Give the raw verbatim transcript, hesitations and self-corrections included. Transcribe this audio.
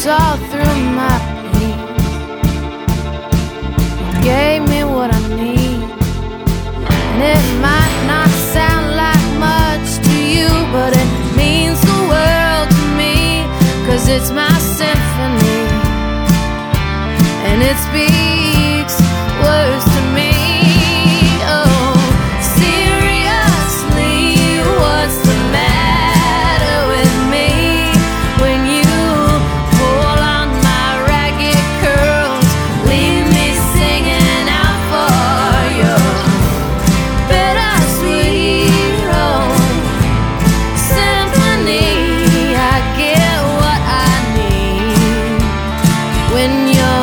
saw through my pain. You gave me what I need, and it might not sound like much to you, but it means the world to me, 'cause it's my symphony, and it speaks words to me. Oh, seriously, what's the matter with me when you pull on my ragged curls, leave me singing out for your bittersweet home symphony? I get what I need when you're